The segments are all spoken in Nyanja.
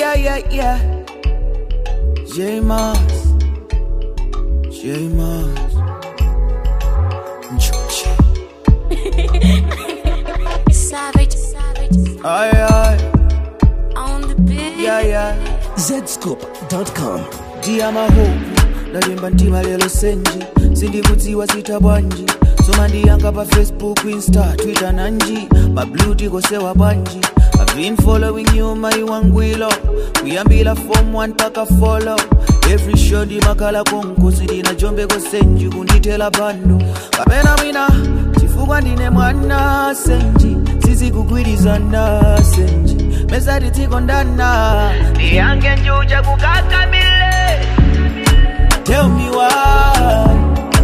Yeah. J-Moss. Savage. Aye. On the beat. Yeah. Zscoop.com. Dia mahopu ndalimba ntima lelo senji sindikudziwa sita bwanji soma ndiyanga pa Facebook, Insta, Twitter nanji mabluti kosewa bwanji. I've been following you my wangwilo kuyambila form 1 paka follow every show di makala konkosi ndina jombe kosenji kunditela bando kapena mina chifukwa ndine mwana senji sisi kugwirizana senji mesati tikondana ndiyange njuja kukakamile. Tell me why.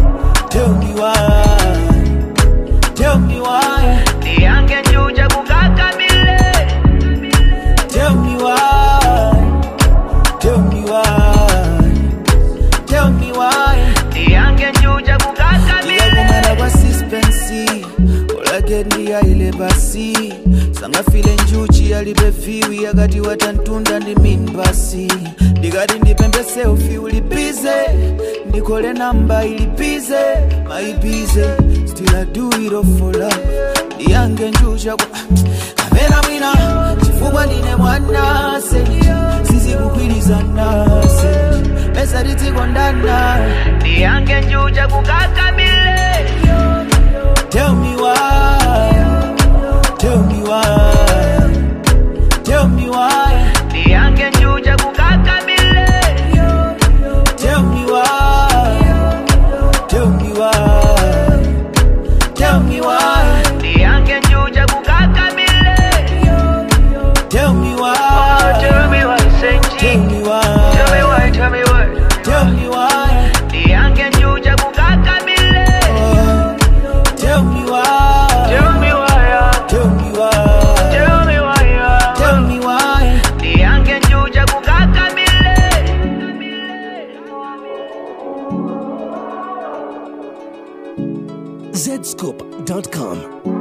Ndiyange njuja kukakamile. Tell me why. Ndiyange njuja kukakamile. Ndiyakumana kwa suspense. Olagendia ile basi. Sanga file njuchi alibefiwi yakati watantunda ndi min basi. Ndikati ndipembe selfie ulipize. Ndikole namba ilipize. My busy. Still I do it all for love. Ndiyange njuja kwa kapena mina chifukwa ndine mwana senji sisi kugwirizana senji mesati tikondana ndiyange njuja kukakamile. Tell me why. Ndiyange njuja kukakamile. Tell me why. Ndiyange njuja kukakamile. Tell me why. Ndiyange njuja kukakamile. Tell me why. Ndiyange njuja kukakamile. Zscoop.com.